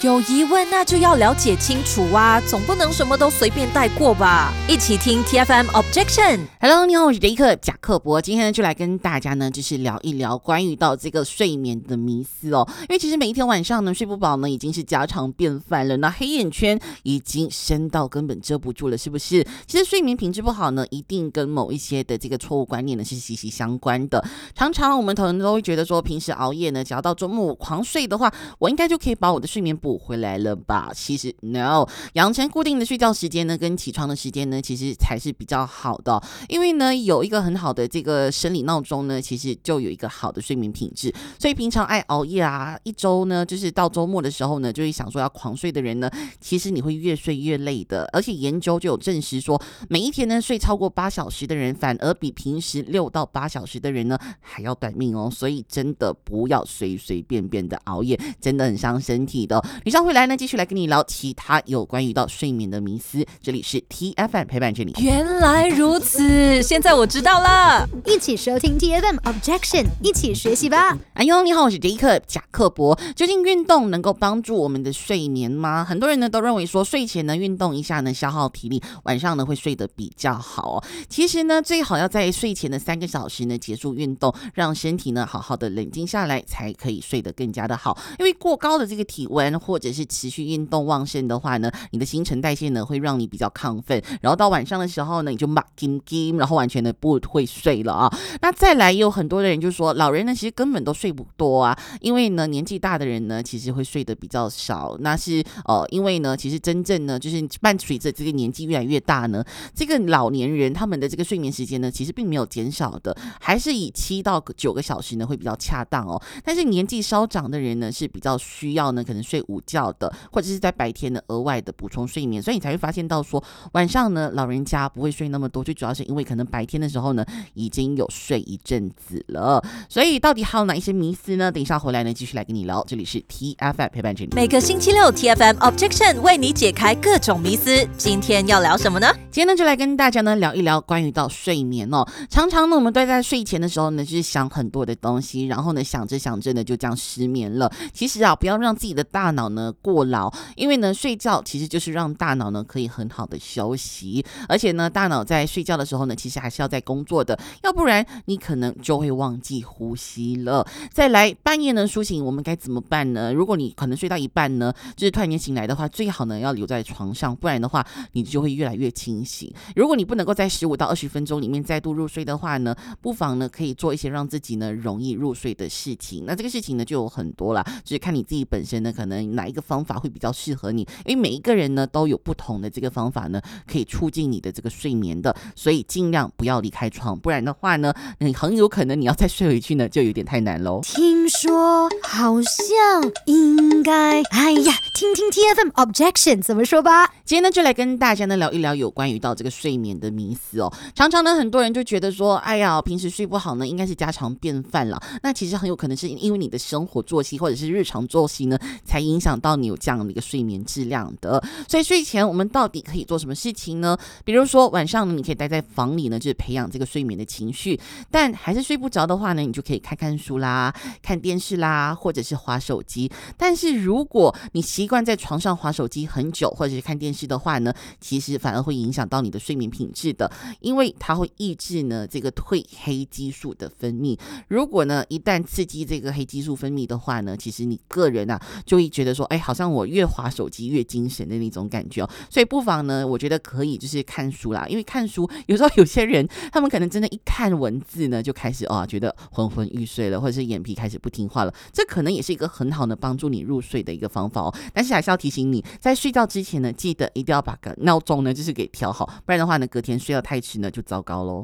有疑问那就要了解清楚啊，总不能什么都随便带过吧。一起听 TFM Objection。Hello， 你好，我是杰克贾克伯。今天呢，就来跟大家呢，就是聊一聊关于到这个睡眠的迷思哦。因为其实每一天晚上呢，睡不饱呢，已经是家常便饭了。那黑眼圈已经深到根本遮不住了，是不是？其实睡眠品质不好呢，一定跟某一些的这个错误观念呢是息息相关的。常常我们可能都会觉得说，平时熬夜呢，只要到周末狂睡的话，我应该就可以把我的睡眠补回来了吧？其实 no， 养成固定的睡觉时间呢，跟起床的时间呢，其实才是比较好的哦。因为呢，有一个很好的这个生理闹钟呢，其实就有一个好的睡眠品质。所以平常爱熬夜啊，一周呢，就是到周末的时候呢，就会想说要狂睡的人呢，其实你会越睡越累的。而且研究就有证实说，每一天呢睡超过8小时的人，反而比平时6到8小时的人呢还要短命哦。所以真的不要随随便便的熬夜，真的很伤身体的哦。以上回来呢，继续来跟你聊其他有关于到睡眠的迷思。这里是 TFM 陪伴着你。 原来如此，现在我知道了。 一起收听 TFM Objection， 一起学习吧。 哎呦，你好，我是杰克贾克伯。究竟运动能够帮助我们的睡眠吗？很多人呢都认为说，睡前呢运动一下呢消耗体力，晚上呢会睡得比较好哦。其实呢，最好要在睡前的3个小时呢结束运动，让身体呢好好的冷静下来，才可以睡得更加的好。因为过高的这个体温或者是持续运动旺盛的话呢，你的新陈代谢呢会让你比较亢奋，然后到晚上的时候呢，你就麻金金，然后完全的不会睡了啊。那再来，也有很多的人就说，老人呢其实根本都睡不多啊，因为呢年纪大的人呢其实会睡得比较少。那是因为呢其实真正呢就是伴随着这个年纪越来越大呢，这个老年人他们的这个睡眠时间呢其实并没有减少的，还是以7到9个小时呢会比较恰当哦。但是年纪稍长的人呢是比较需要呢可能睡午觉的，或者是在白天呢额外的补充睡眠，所以你才会发现到说晚上呢老人家不会睡那么多，最主要是因为可能白天的时候呢已经有睡一阵子了。所以到底还有哪一些迷思呢？等一下回来呢继续来跟你聊。这里是 TFM 陪伴着你。 每个星期六 TFM Objection 为你解开各种迷思。今天要聊什么呢？ 今天呢就来跟大家呢聊一聊关于到睡眠哦。常常呢我们都在睡前的时候呢就是想很多的东西，然后呢想着想着呢就这样失眠了。其实啊，不要让自己的大脑呢过劳，因为呢睡觉其实就是让大脑呢可以很好的休息，而且呢大脑在睡觉的时候呢其实还是要在工作的，要不然你可能就会忘记呼吸了。再来，半夜呢苏醒我们该怎么办呢？如果你可能睡到一半呢就是突然间醒来的话，最好呢要留在床上，不然的话你就会越来越清醒。如果你不能够在15到20分钟里面再度入睡的话呢，不妨呢可以做一些让自己呢容易入睡的事情。那这个事情呢就有很多啦，就是看你自己本身呢可能哪一个方法会比较适合你，因为每一个人呢都有不同的这个方法呢可以促进你的这个睡眠的，所以尽量不要离开床，不然的话呢你很有可能你要再睡回去呢就有点太难咯。 听说好像应该，哎呀，听听 TFM Objection 怎么说吧。 今天呢就来跟大家呢聊一聊有关于到这个睡眠的迷思哦。常常呢很多人就觉得说，哎呀平时睡不好呢应该是家常便饭了，那其实很有可能是因为你的生活作息或者是日常作息呢才影响到你有这样的一个睡眠质量的。所以睡前我们到底可以做什么事情呢？比如说晚上呢你可以待在房里呢，就是培养这个睡眠的情绪，但还是睡不着的话呢，你就可以看看书啦，看电视啦，或者是滑手机。但是如果你习惯在床上滑手机很久或者是看电视的话呢，其实反而会影响到你的睡眠品质的，因为它会抑制呢这个褪黑激素的分泌。如果呢一旦刺激这个黑激素分泌的话呢，其实你个人啊就会觉得说，哎，好像我越滑手机越精神的那种感觉哦。所以不妨呢，我觉得可以就是看书啦，因为看书有时候有些人他们可能真的一看文字呢就开始觉得昏昏欲睡了，或者是眼皮开始不听话了，这可能也是一个很好的帮助你入睡的一个方法哦。但是还是要提醒你，在睡觉之前呢，记得一定要把个闹钟呢就是给调好，不然的话呢隔天睡到太迟呢就糟糕咯。